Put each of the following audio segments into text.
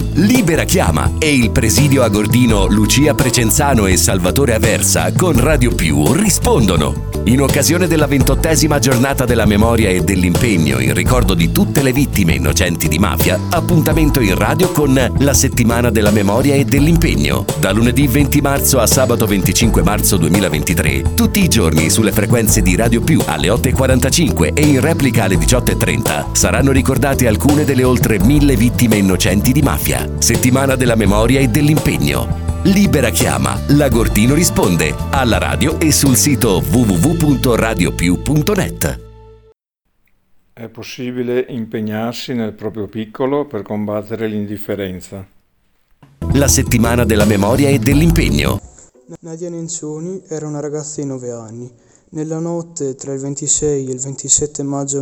Libera chiama e il presidio agordino Lucia Precenzano e Salvatore Aversa con Radio Più rispondono. In occasione della 28ª giornata della memoria e dell'impegno in ricordo di tutte le vittime innocenti di mafia, appuntamento in radio con la settimana della memoria e dell'impegno. Da lunedì 20 marzo a sabato 25 marzo 2023, tutti i giorni sulle frequenze di Radio Più alle 8.45 e in replica alle 18.30 saranno ricordate alcune delle oltre 1000 vittime innocenti di mafia. Settimana della memoria e dell'impegno. Libera chiama, l'Agortino risponde, alla radio e sul sito www.radiopiù.net. È possibile impegnarsi nel proprio piccolo per combattere l'indifferenza. La settimana della memoria e dell'impegno. Nadia Nencioni era una ragazza di 9 anni. Nella notte tra il 26 e il 27 maggio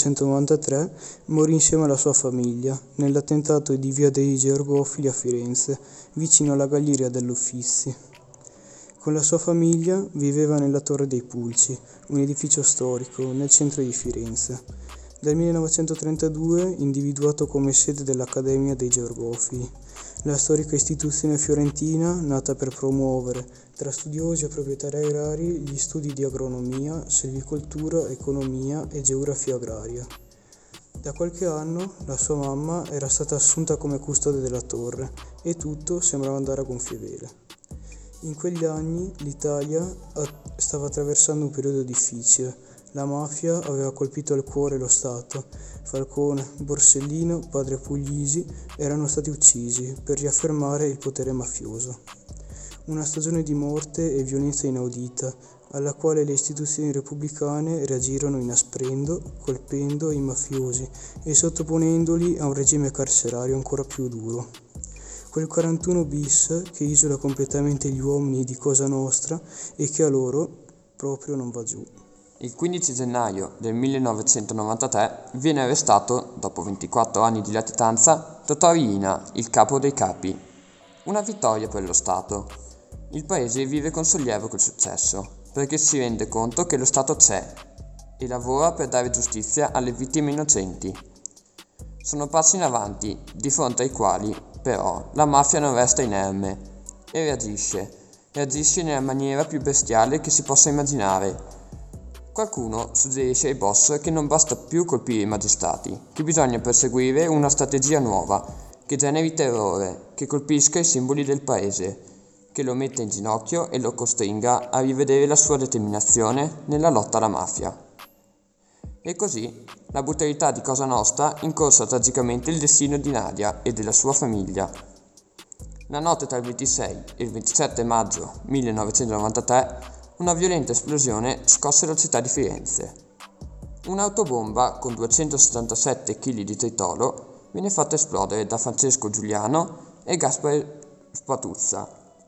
1993 morì insieme alla sua famiglia nell'attentato di via dei Georgofili a Firenze, vicino alla Galleria dell'Uffizzi. Con la sua famiglia viveva nella Torre dei Pulci, un edificio storico nel centro di Firenze. Dal 1932 individuato come sede dell'Accademia dei Georgofili, la storica istituzione fiorentina nata per promuovere, tra studiosi e proprietari agrari, gli studi di agronomia, silvicoltura, economia e geografia agraria. Da qualche anno la sua mamma era stata assunta come custode della torre e tutto sembrava andare a gonfie vele. In quegli anni l'Italia stava attraversando un periodo difficile. La mafia aveva colpito al cuore lo Stato. Falcone, Borsellino, padre Puglisi erano stati uccisi per riaffermare il potere mafioso. Una stagione di morte e violenza inaudita, alla quale le istituzioni repubblicane reagirono inasprendo, colpendo i mafiosi e sottoponendoli a un regime carcerario ancora più duro. Quel 41 bis che isola completamente gli uomini di Cosa Nostra e che a loro proprio non va giù. Il 15 gennaio del 1993 viene arrestato, dopo 24 anni di latitanza, Totò Riina, il capo dei capi. Una vittoria per lo Stato. Il paese vive con sollievo quel successo, perché si rende conto che lo Stato c'è e lavora per dare giustizia alle vittime innocenti. Sono passi in avanti, di fronte ai quali, però, la mafia non resta inerme e reagisce nella maniera più bestiale che si possa immaginare. Qualcuno suggerisce ai boss che non basta più colpire i magistrati, che bisogna perseguire una strategia nuova, che generi terrore, che colpisca i simboli del paese, che lo metta in ginocchio e lo costringa a rivedere la sua determinazione nella lotta alla mafia. E così la brutalità di Cosa Nostra incorsa tragicamente il destino di Nadia e della sua famiglia. La notte tra il 26 e il 27 maggio 1993 una violenta esplosione scosse la città di Firenze. Un'autobomba con 277 kg di tritolo viene fatta esplodere da Francesco Giuliano e Gaspare Spatuzza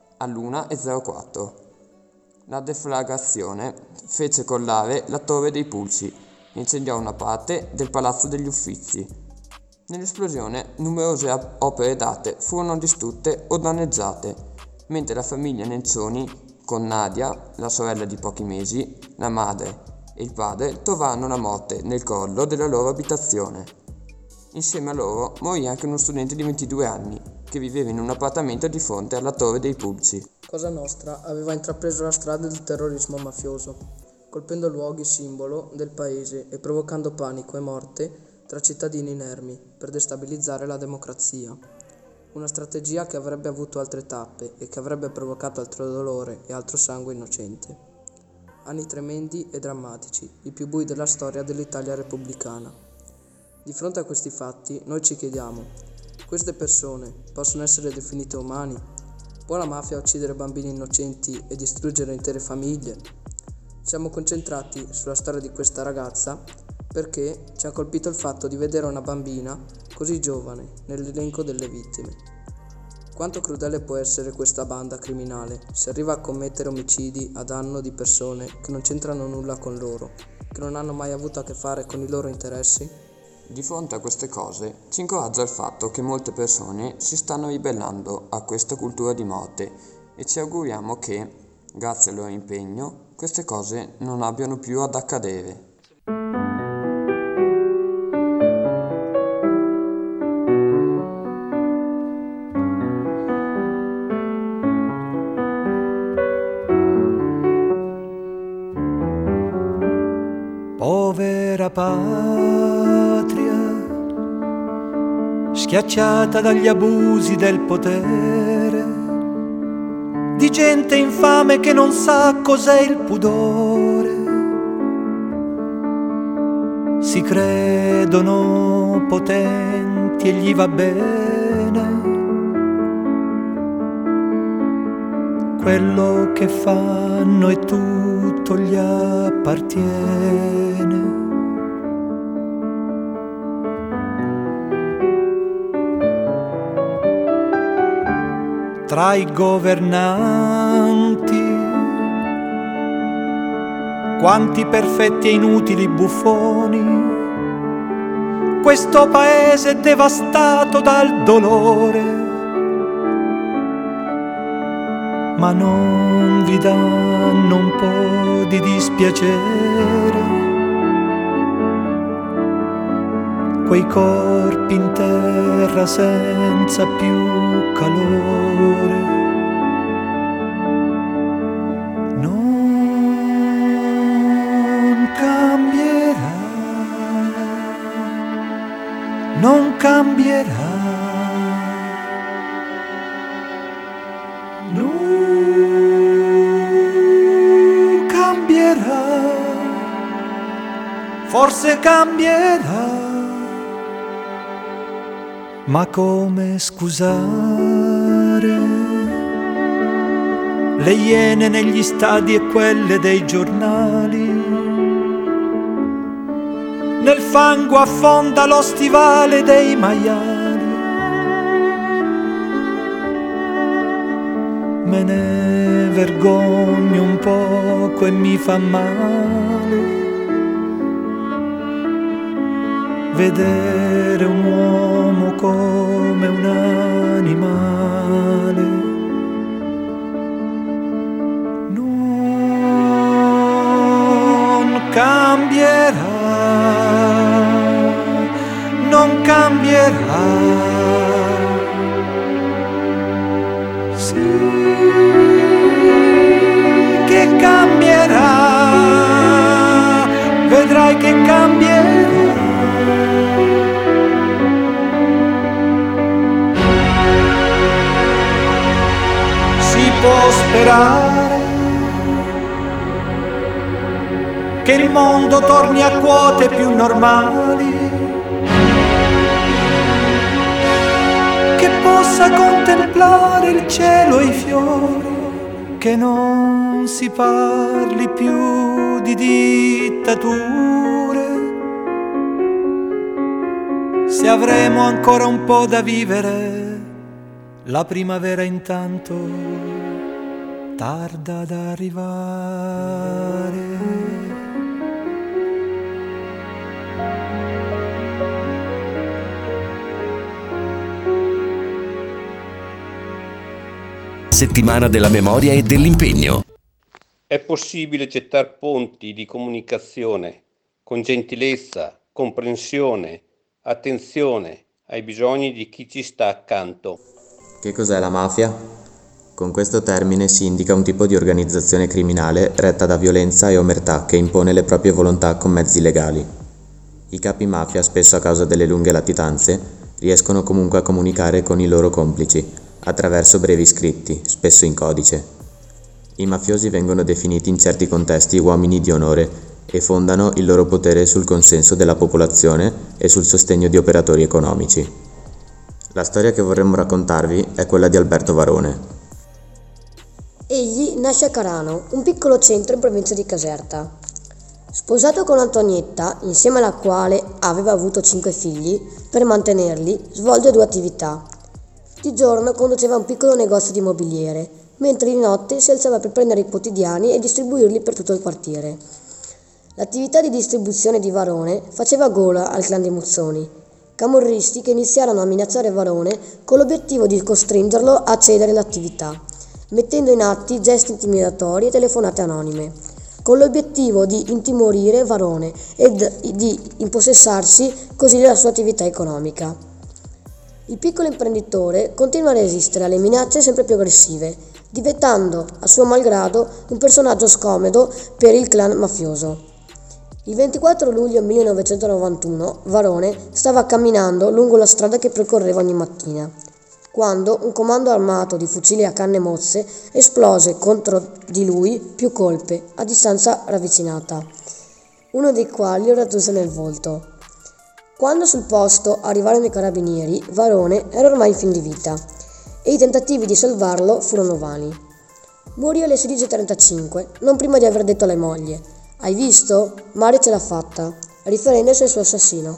all'1:04. La deflagrazione fece crollare la Torre dei Pulci e incendiò una parte del Palazzo degli Uffizi. Nell'esplosione numerose opere d'arte furono distrutte o danneggiate, mentre la famiglia Nencioni con Nadia, la sorella di pochi mesi, la madre e il padre trovarono la morte nel crollo della loro abitazione. Insieme a loro morì anche uno studente di 22 anni che viveva in un appartamento di fronte alla Torre dei Pulci. Cosa Nostra aveva intrapreso la strada del terrorismo mafioso, colpendo luoghi simbolo del paese e provocando panico e morte tra cittadini inermi per destabilizzare la democrazia. Una strategia che avrebbe avuto altre tappe e che avrebbe provocato altro dolore e altro sangue innocente. Anni tremendi e drammatici, i più bui della storia dell'Italia repubblicana. Di fronte a questi fatti, noi ci chiediamo: queste persone possono essere definite umani? Può la mafia uccidere bambini innocenti e distruggere intere famiglie? Siamo concentrati sulla storia di questa ragazza perché ci ha colpito il fatto di vedere una bambina così giovane nell'elenco delle vittime. Quanto crudele può essere questa banda criminale se arriva a commettere omicidi a danno di persone che non c'entrano nulla con loro, che non hanno mai avuto a che fare con i loro interessi? Di fronte a queste cose ci incoraggia il fatto che molte persone si stanno ribellando a questa cultura di morte e ci auguriamo che, grazie al loro impegno, queste cose non abbiano più ad accadere. patria, schiacciata dagli abusi del potere, di gente infame che non sa cos'è il pudore. Si credono potenti e gli va bene quello che fanno e tutto gli appartiene. Tra i governanti, quanti perfetti e inutili buffoni, questo paese è devastato dal dolore, ma non vi danno un po' di dispiacere quei corpi in terra senza più calore. Non cambierà, non cambierà, non cambierà, forse cambierà. Ma come scusare le iene negli stadi e quelle dei giornali? Nel fango affonda lo stivale dei maiali. Me ne vergogno un poco e mi fa male vedere un uomo come un animale. Non cambierà, non cambierà. Sì che cambierà, vedrai che cambierà. Può sperare che il mondo torni a quote più normali, che possa contemplare il cielo e i fiori, che non si parli più di dittature. Se avremo ancora un po' da vivere, la primavera intanto tarda ad arrivare. Settimana della memoria e dell'impegno. È possibile gettare ponti di comunicazione con gentilezza, comprensione, attenzione ai bisogni di chi ci sta accanto. Che cos'è la mafia? Con questo termine si indica un tipo di organizzazione criminale retta da violenza e omertà che impone le proprie volontà con mezzi legali. I capi mafia, spesso a causa delle lunghe latitanze, riescono comunque a comunicare con i loro complici, attraverso brevi scritti, spesso in codice. I mafiosi vengono definiti in certi contesti uomini di onore e fondano il loro potere sul consenso della popolazione e sul sostegno di operatori economici. La storia che vorremmo raccontarvi è quella di Alberto Varone. Egli nasce a Carano, un piccolo centro in provincia di Caserta. Sposato con Antonietta, insieme alla quale aveva avuto 5 figli, per mantenerli svolge 2 attività. Di giorno conduceva un piccolo negozio di mobiliere, mentre di notte si alzava per prendere i quotidiani e distribuirli per tutto il quartiere. L'attività di distribuzione di Varone faceva gola al clan dei Muzzoni, camorristi che iniziarono a minacciare Varone con l'obiettivo di costringerlo a cedere l'attività, mettendo in atti gesti intimidatori e telefonate anonime, con l'obiettivo di intimorire Varone ed di impossessarsi così della sua attività economica. Il piccolo imprenditore continua a resistere alle minacce sempre più aggressive, diventando, a suo malgrado, un personaggio scomodo per il clan mafioso. Il 24 luglio 1991 Varone stava camminando lungo la strada che percorreva ogni mattina, quando un comando armato di fucili a canne mozze esplose contro di lui più colpi a distanza ravvicinata, uno dei quali lo raggiunse nel volto. Quando sul posto arrivarono i carabinieri, Varone era ormai in fin di vita e i tentativi di salvarlo furono vani. Morì alle 16:35, non prima di aver detto alla moglie: «Hai visto? Mario ce l'ha fatta», riferendosi al suo assassino.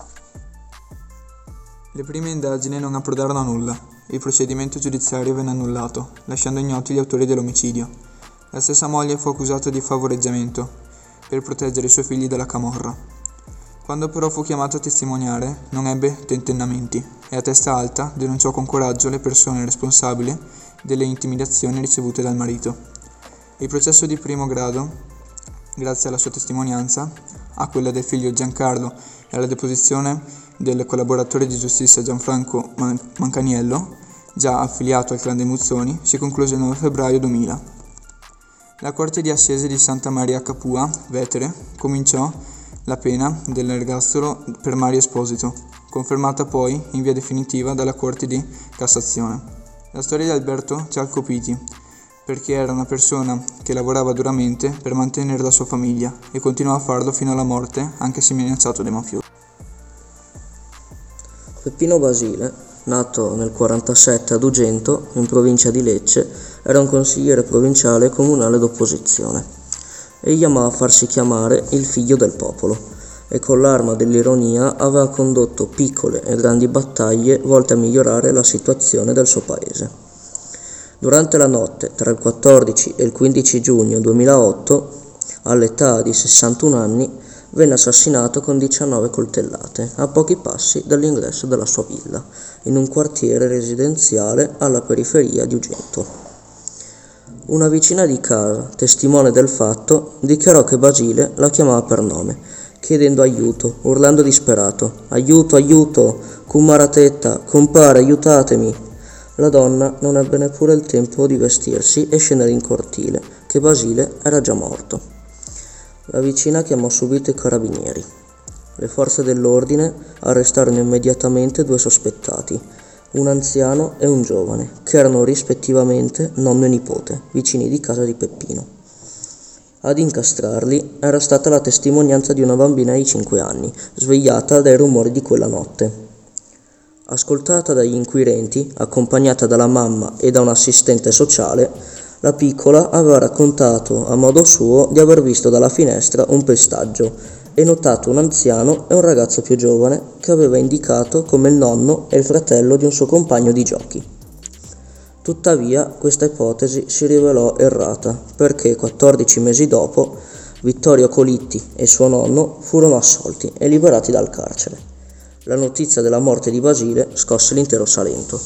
Le prime indagini non approdarono a nulla. Il procedimento giudiziario venne annullato, lasciando ignoti gli autori dell'omicidio. La stessa moglie fu accusata di favoreggiamento per proteggere i suoi figli dalla camorra. Quando però fu chiamato a testimoniare, non ebbe tentennamenti e a testa alta denunciò con coraggio le persone responsabili delle intimidazioni ricevute dal marito. Il processo di primo grado, grazie alla sua testimonianza, a quella del figlio Giancarlo e alla deposizione del collaboratore di giustizia Gianfranco Mancaniello, già affiliato al clan dei Muzzoni, si concluse il 9 febbraio 2000. La Corte di Assise di Santa Maria Capua, Vetere, cominciò la pena dell'ergastolo per Mario Esposito, confermata poi in via definitiva dalla Corte di Cassazione. La storia di Alberto ci ha colpiti, perché era una persona che lavorava duramente per mantenere la sua famiglia e continuò a farlo fino alla morte, anche se minacciato dai mafiosi. Peppino Basile, nato nel 1947 ad Ugento, in provincia di Lecce, era un consigliere provinciale e comunale d'opposizione. Egli amava farsi chiamare il figlio del popolo e con l'arma dell'ironia aveva condotto piccole e grandi battaglie volte a migliorare la situazione del suo paese. Durante la notte tra il 14 e il 15 giugno 2008, all'età di 61 anni, venne assassinato con 19 coltellate a pochi passi dall'ingresso della sua villa, in un quartiere residenziale alla periferia di Ugento. Una vicina di casa, testimone del fatto, dichiarò che Basile la chiamava per nome, chiedendo aiuto, urlando disperato: «Aiuto, aiuto! Cumaratetta, compare, aiutatemi!» La donna non ebbe neppure il tempo di vestirsi e scendere in cortile, che Basile era già morto. La vicina chiamò subito i carabinieri. Le forze dell'ordine arrestarono immediatamente 2 sospettati, un anziano e un giovane, che erano rispettivamente nonno e nipote, vicini di casa di Peppino. Ad incastrarli era stata la testimonianza di una bambina di 5 anni, svegliata dai rumori di quella notte. Ascoltata dagli inquirenti, accompagnata dalla mamma e da un assistente sociale, la piccola aveva raccontato a modo suo di aver visto dalla finestra un pestaggio e notato un anziano e un ragazzo più giovane che aveva indicato come il nonno e il fratello di un suo compagno di giochi. Tuttavia, questa ipotesi si rivelò errata perché 14 mesi dopo Vittorio Colitti e suo nonno furono assolti e liberati dal carcere. La notizia della morte di Basile scosse l'intero Salento.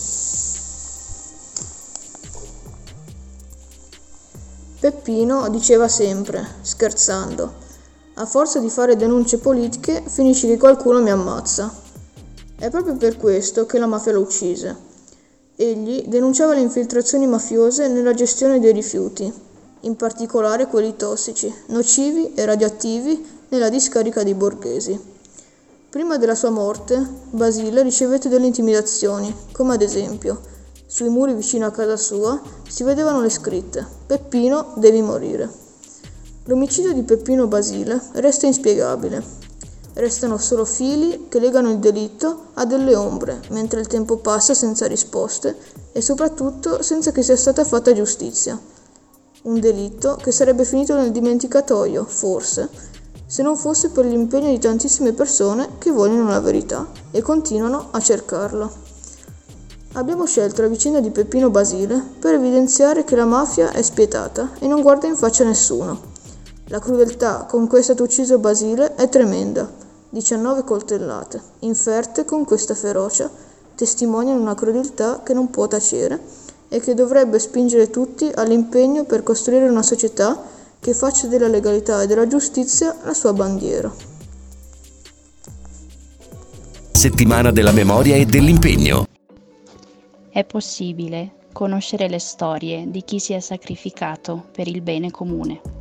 Peppino diceva sempre, scherzando: «A forza di fare denunce politiche finisce che qualcuno mi ammazza». È proprio per questo che la mafia lo uccise. Egli denunciava le infiltrazioni mafiose nella gestione dei rifiuti, in particolare quelli tossici, nocivi e radioattivi nella discarica dei Borghesi. Prima della sua morte, Basile ricevette delle intimidazioni, come ad esempio, sui muri vicino a casa sua si vedevano le scritte: «Peppino, devi morire». L'omicidio di Peppino Basile resta inspiegabile. Restano solo fili che legano il delitto a delle ombre, mentre il tempo passa senza risposte e soprattutto senza che sia stata fatta giustizia. Un delitto che sarebbe finito nel dimenticatoio, forse, se non fosse per l'impegno di tantissime persone che vogliono la verità e continuano a cercarla. Abbiamo scelto la vicenda di Peppino Basile per evidenziare che la mafia è spietata e non guarda in faccia nessuno. La crudeltà con cui è stato ucciso Basile è tremenda. 19 coltellate, inferte con questa ferocia, testimoniano una crudeltà che non può tacere e che dovrebbe spingere tutti all'impegno per costruire una società che faccia della legalità e della giustizia la sua bandiera. Settimana della memoria e dell'impegno. È possibile conoscere le storie di chi si è sacrificato per il bene comune.